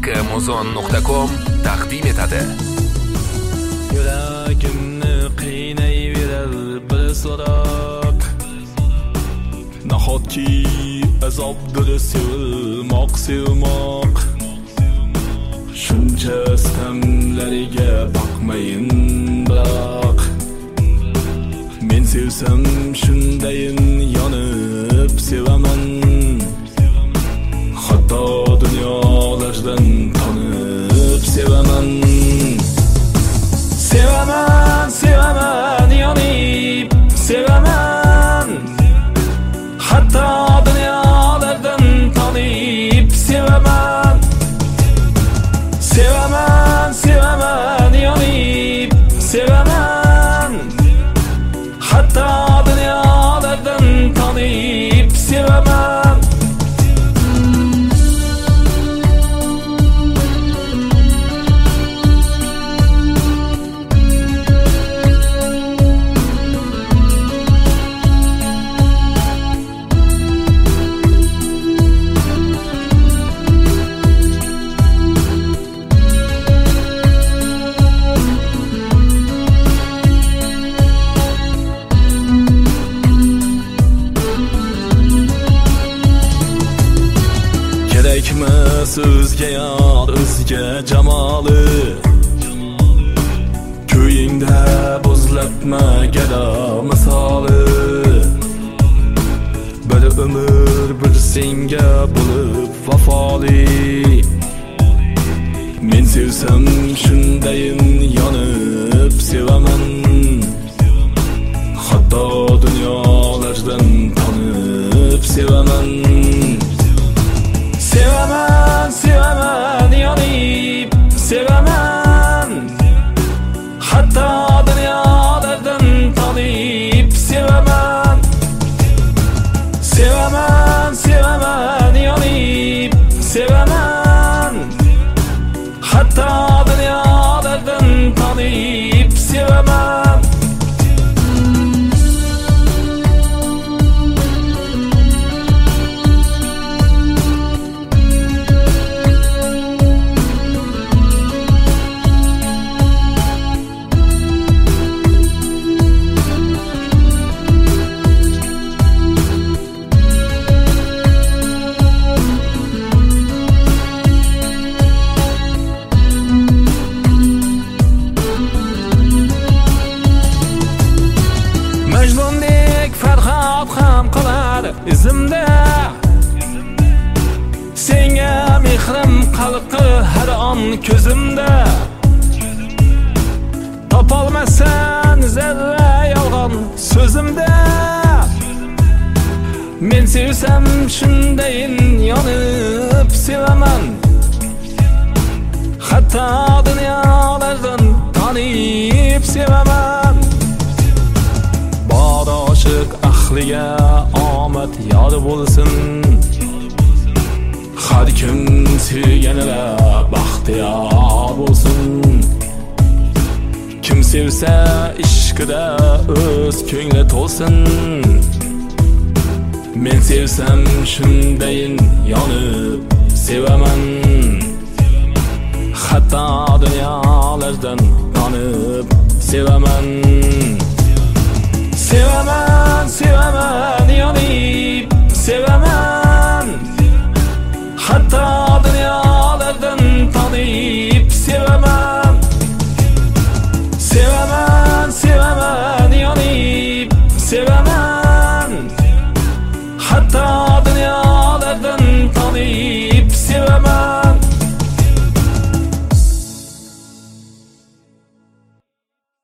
Amazon.com taqdim etadi. Yuragimni qiynayverar bir so'roq. Nahotki azobdir sevmoq. Shuncha istamlariga baqmayin biroq. Men sevsam shundayin yonib sevaman. Hatto dunyolardan tanib sevaman. Sevaman yonib sevaman. Hatto dunyolardan tanib sevaman. Sevaman yonib sevaman. Hatto dunyolardan tanib sevaman. Kerakmas o'zga yor, o'zga jamoli. Ko'yingda buzlatma gado misoli. Bir umr bir senga bo'lib vafoli. Men sevsam shundayin yonib sevaman. Hatto dunyolardan tanib sevaman. Sevaman yonib sevaman. Hatto dunyolardan tanib sevaman. Sevaman yonib sevaman. Hatto dunyolardan tanib sevaman. Majnundek farhod ham qilar izimda. Senga mehrim qalqi har on ko'zimda. Topolmasan zarra yolg'on so'zimda. Men sevsam shundayin yonib sevaman. Hatto dunyolardan tanib sevaman. Oshiq ahliga omad yor bo'lsin. Har kim sevganida baxtiyor bo'lsin. Kim sevsa ishqida o'z ko'ngli to'lsin. Men sevsam shundayin yonib sevaman. Hatto dunyolardan tanib sevaman. Sevaman yonib sevaman.